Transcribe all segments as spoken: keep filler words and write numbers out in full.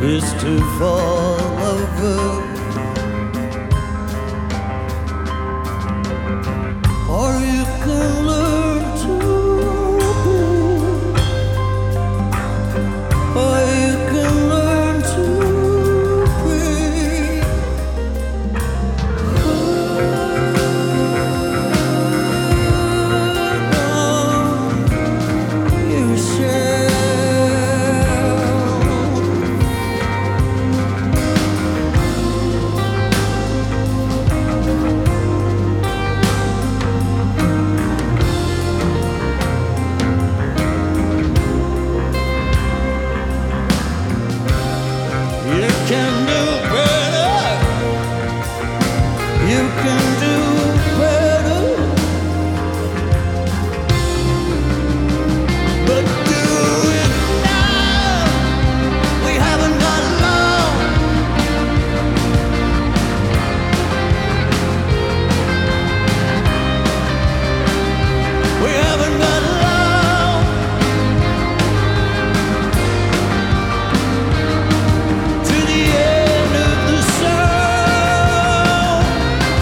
is to fall over, or you can learn to be, or you can learn to breathe. You shall. You can do better. You can do better. But do it now. We haven't got long. We haven't got long to the end of the song.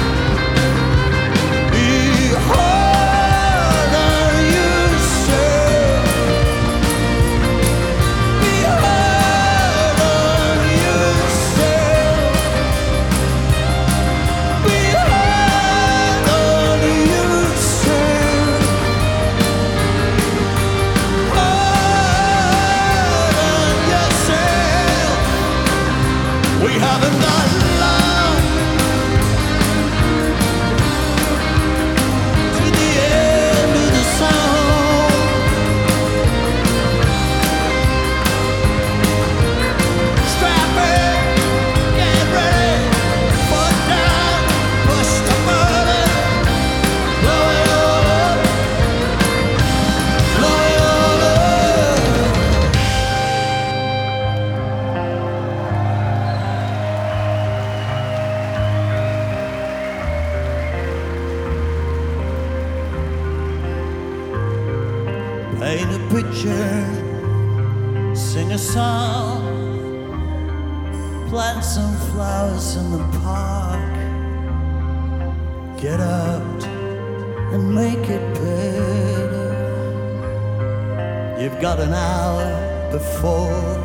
Be hard on yourself. Be hard on yourself. Be hard on yourself. Hard on yourself. We haven't got long to the end of the song. Strap in, get ready, foot down, push the button, blow it all up, blow it all up. Paint a picture, sing a song, plant some flowers in the park, get out and make it better. You've got an hour before.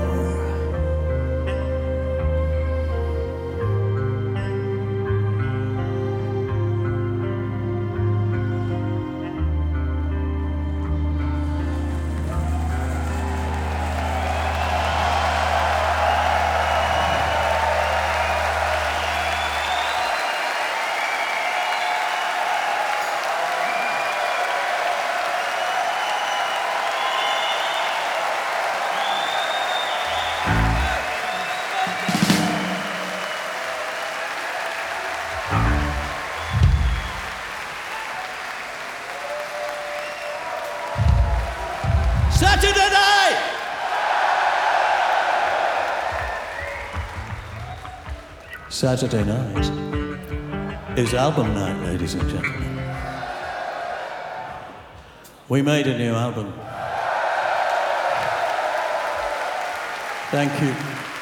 Saturday night! Saturday night is album night, ladies and gentlemen. We made a new album. Thank you.